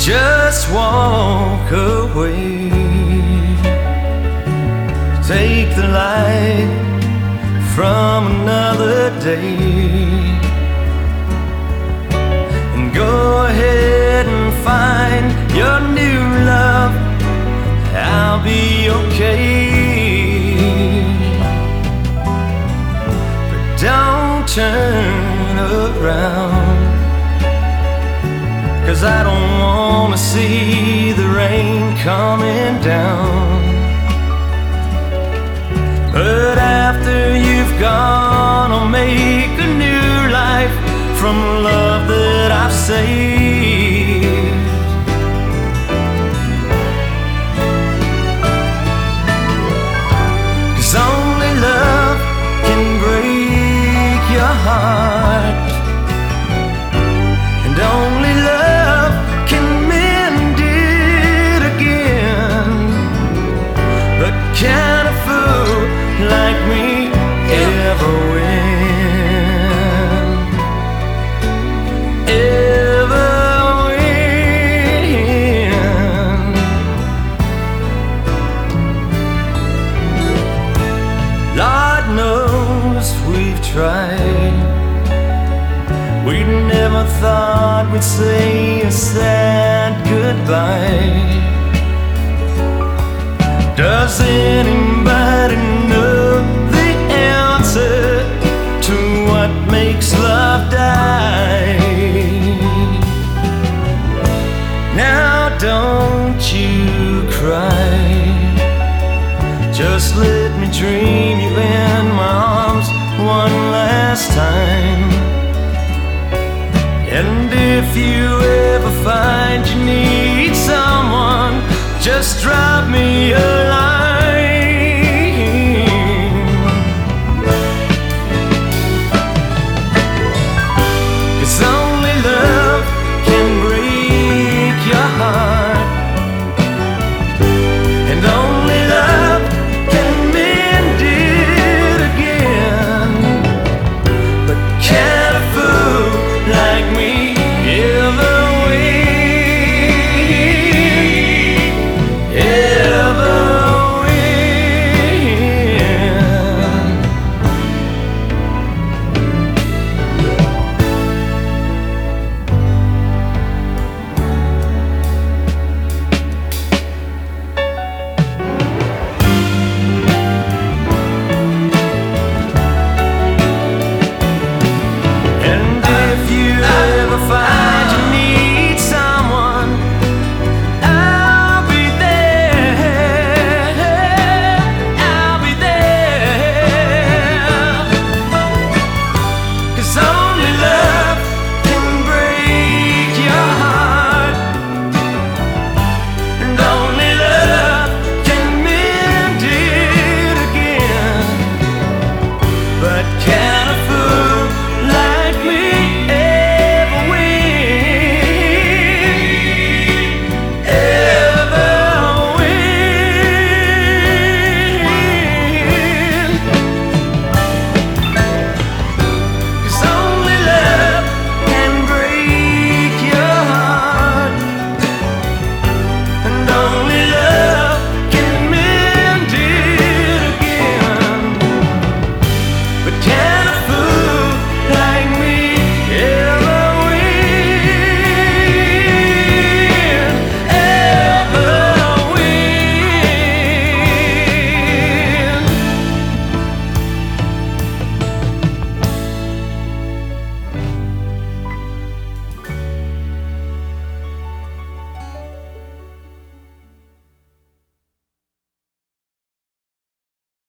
just walk away. Take the light from another day and go ahead and find your new love. I'll be okay, but don't turn around, 'cause I don't wanna see the rain coming down. But after you've gone, I'll make a new life from love that I've saved. 'Cause only love can break your heart, and only love can mend it again. But can a fool like me ever win? Ever win? Lord knows we've tried. We never thought we'd say a sad goodbye. Does anybody know the answer to what makes love die? Now don't you cry, just let me dream you in my arms one last time. And if you ever find you need someone, just try